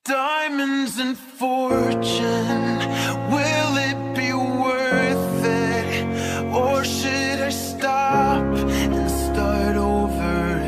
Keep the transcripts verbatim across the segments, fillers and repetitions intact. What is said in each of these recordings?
Diamonds and fortune, will it be worth it? Or should I stop and start over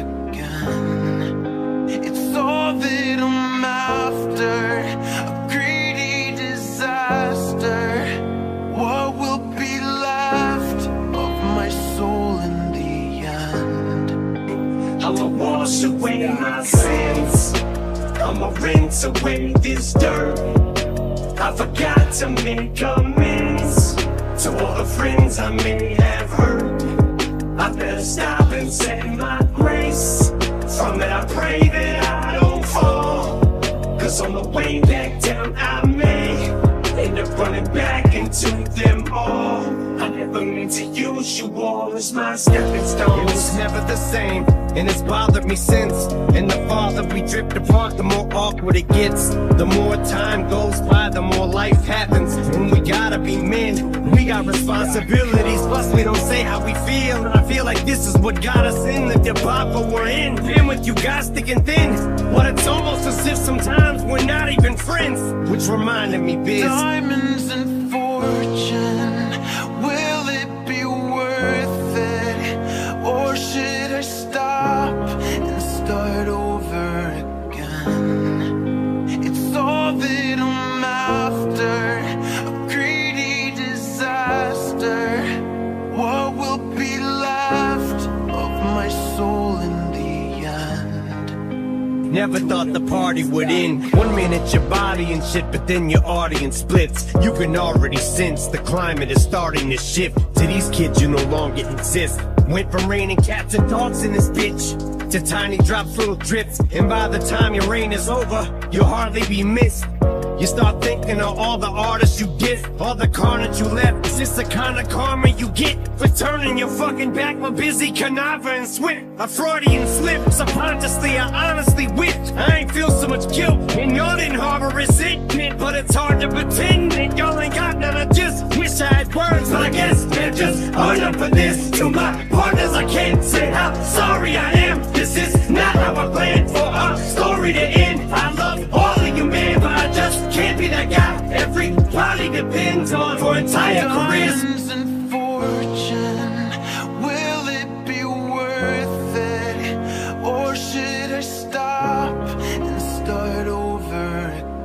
again? It's all that I'm after, a greedy disaster. What will be left of my soul in the end? I'ma wash away my sins, I'ma rinse away this dirt. I forgot to make amends to all the friends I may have hurt. I better stop and say my grace. From it I pray that I don't fall, cause on the way back down I may end up running back into them all. I never meant to use you all as my stepping stones. It was never the same, and it's bothered me since. And the farther we drift apart, the more awkward it gets. The more time goes by, the more life happens. And we gotta be men, we got responsibilities, plus we don't say how we feel. And I feel like this is what got us in the debacle we're in. Been with you guys thick and thin, but it's almost as if sometimes we're not even friends. Which reminded me, Biz, Diamonds and fortune, will it be worth it? Or should I stop and start over again? It's all that I'm after, a greedy disaster. What will be left of my soul in the end? never thought the party would end. One minute your body and shit, but then your audience splits. You can already sense the climate is starting to shift. To these kids you no longer exist. Went from raining cats and dogs in this bitch to tiny drops, little drips. And by the time your reign is over, you'll hardly be missed. You start thinking of all the artists you did, all the carnage you left. Is this the kind of karma you get for turning your fucking back for busy Canava and Swift? A Freudian slip, subconsciously I honestly whipped. I ain't feel so much guilt, and y'all didn't harbor resentment. But it's hard to pretend that y'all ain't got none. I just wish I had words, but I guess they're just hard up for this. To my partners I can't say how sorry I am. This is not how I planned for a story to end. I love all of you, man, but I just can't be that guy everybody depends on for entire careers. Diamonds and fortune, will it be worth it? Or should I stop and start over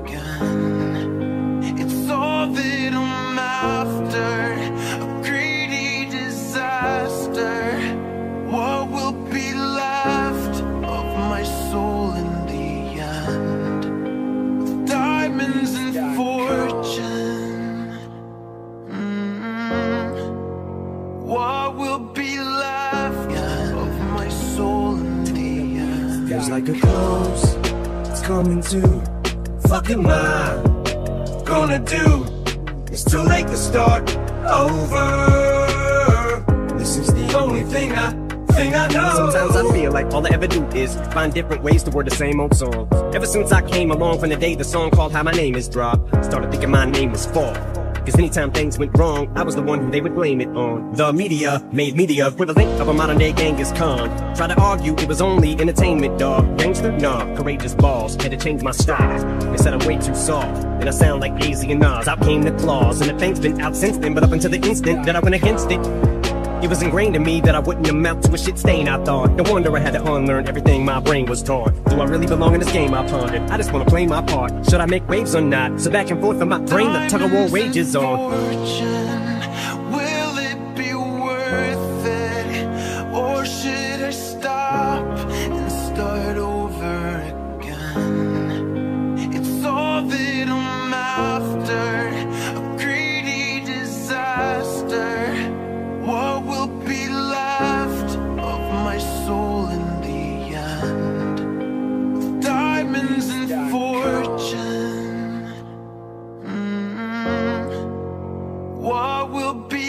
again? It's all that I'm after, a greedy disaster. What will be left of my soul in the end? Diamonds and fortune, mm-hmm. What will be left of my soul in the end? Feels like a close, it's coming to. Fuck am I gonna do? It's too late to start over. This is the only thing I thing I know. Sometimes I feel like all I ever do is find different ways to word the same old song. Ever since I came along from the day the song called How My Name Is dropped, started thinking my name was fall. Cause anytime things went wrong, I was the one who they would blame it on. The media made me the equivalent of a modern day Genghis Khan. Tried to argue it was only entertainment, dog. Gangster? Nah, courageous balls. Had to change my style. They said I'm way too soft, and I sound like Jay-Z and Nas. Out came the claws, and the thing's been out since then. But up until the instant that I went against it, it was ingrained in me that I wouldn't amount to a shit stain, I thought. No wonder I had to unlearn everything my brain was taught. Do I really belong in this game, I pondered? I just wanna play my part. Should I make waves or not? So back and forth in my brain, the tug-of-war wages on. Fortune, will it be worth it? Or should I stop and start over again? It's all that I'm after, a greedy disaster. What will be left of my soul in the end? Diamonds and fortune, mm-hmm. What will be